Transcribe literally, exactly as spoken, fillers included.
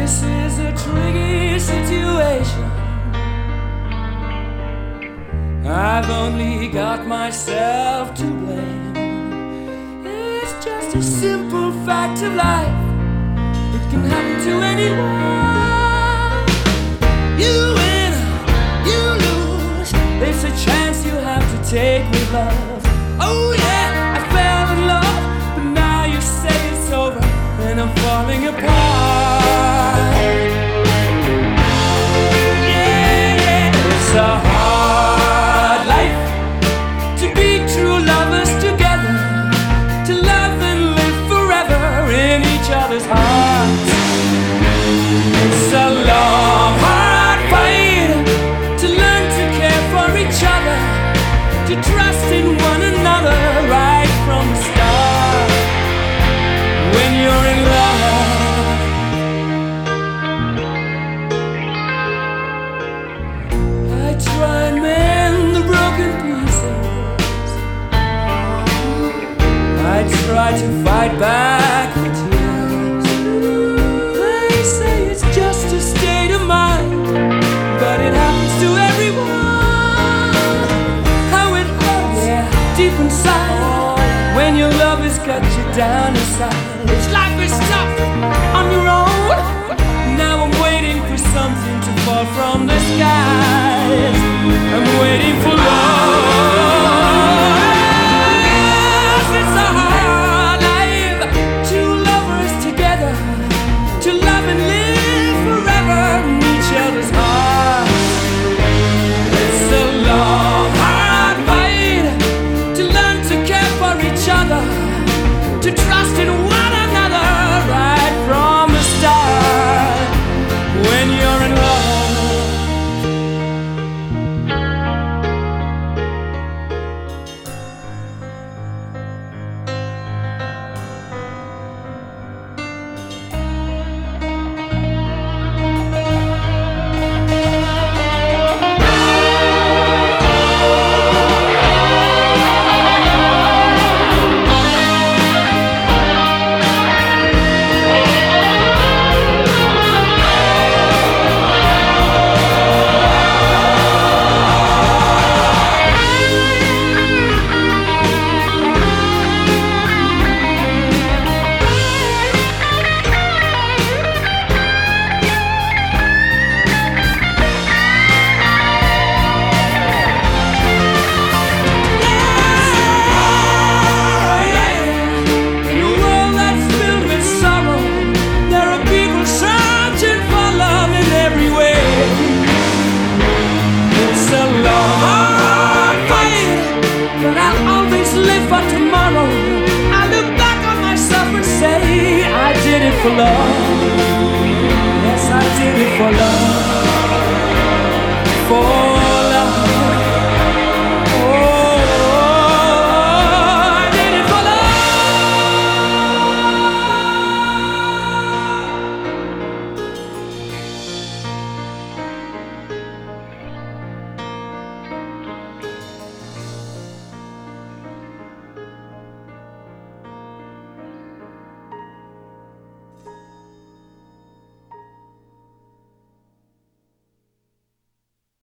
This is a tricky situation. I've only got myself to blame. It's just a simple fact of life. It can happen to anyone. You win, you lose. It's a chance you have to take with love. Oh yeah, I fell in love, but now you say it's over and I'm falling apart. Yeah, yeah, it's a hard life to be true lovers together, to love and live forever in each other's hearts. It's a long, hard fight to learn to care for each other, to trust in one another right from the start. When you're in love, I try and mend the broken pieces. I try to fight back the tears. They say it's just a state of mind, but it happens to everyone. How it hurts, yeah, deep inside, when your love has got you down inside. It's life is tough on your own. Now I'm waiting for something to fall from the skies. I'm waiting for love. It's a hard life, two lovers together, to love and live forever in each other's hearts. It's a long, hard fight to learn to care for each other, to trust in one another right from the start. When you're in love, for love. Yes, I did it for love. For